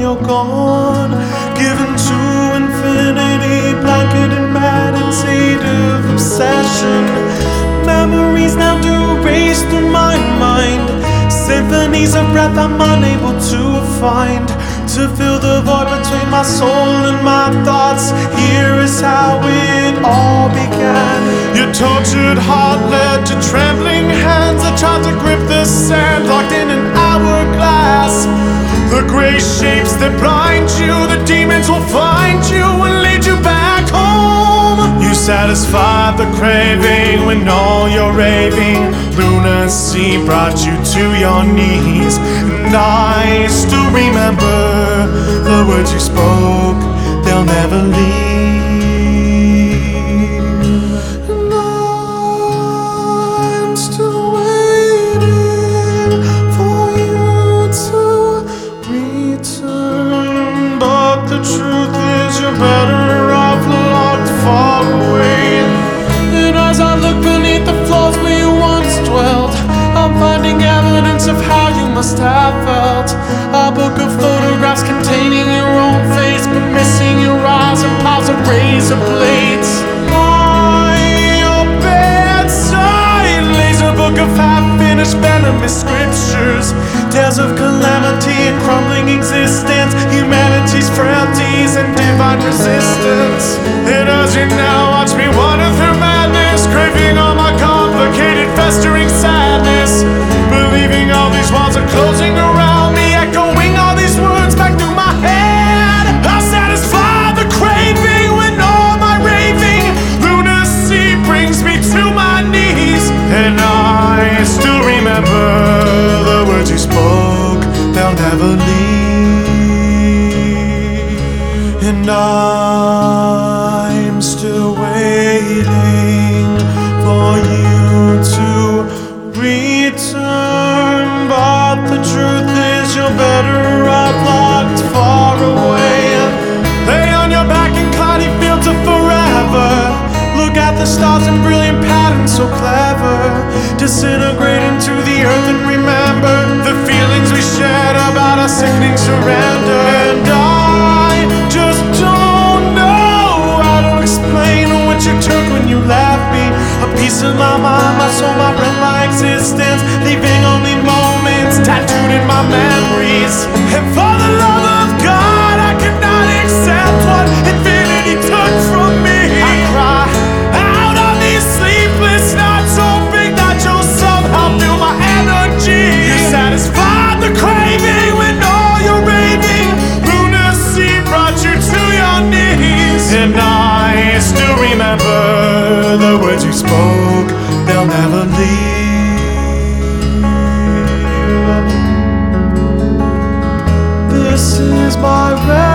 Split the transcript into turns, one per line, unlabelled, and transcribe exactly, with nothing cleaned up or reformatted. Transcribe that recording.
you're gone. Given to infinity, blanketed in meditative obsession. Memories now do race through my mind. Symphonies of breath I'm unable to find, to fill the void between my soul and my thoughts. Here is how it all began. Your tortured heart led to trembling hands that tried to grip the sand, locked in an hourglass. The gray shapes that blind you, the demons will find you and lead you back home. You satisfied the craving when all you're raving. Lunacy brought you to your knees, and I still remember the words you spoke, they'll never leave. And I'm still waiting for you to return. But the truth is you're better off locked far away. And as I look beneath the floors where you once dwelt, I'm finding evidence of how you must have felt. A book of photographs containing your own face, but missing your eyes and piles of razor blades. By your bedside lays a book of half-finished venomous scriptures, tales of calamity and crumbling existence, humanity's frailties and divine resistance. And as you now watch me wander through madness, craving all my complicated festering sadness, believing all these walls are closing around me, echoing all these words back through my head. I'll satisfy the craving when all my raving lunacy brings me to my knees. And I still remember the words you spoke, they'll never leave. And I'm still waiting for you to return. But the truth is you're better off locked far away. Lay on your back in cloudy fields of forever. Look at the stars in brilliant patterns so clever. Disintegrate into the earth and remember the feelings we shared about our sickening surrender. And I just don't know how to explain what you took when you left me. A piece of my mind, my soul, my breath, my existence, leaving only moments tattooed in my memories. And for the love of God, I cannot accept what infinity took from me. I cry out on these sleepless nights, hoping that you'll somehow feel my energy. You satisfied the craving when all you're raving lunacy brought you to your knees. And I still remember the words you spoke, they'll never leave. This is my rest.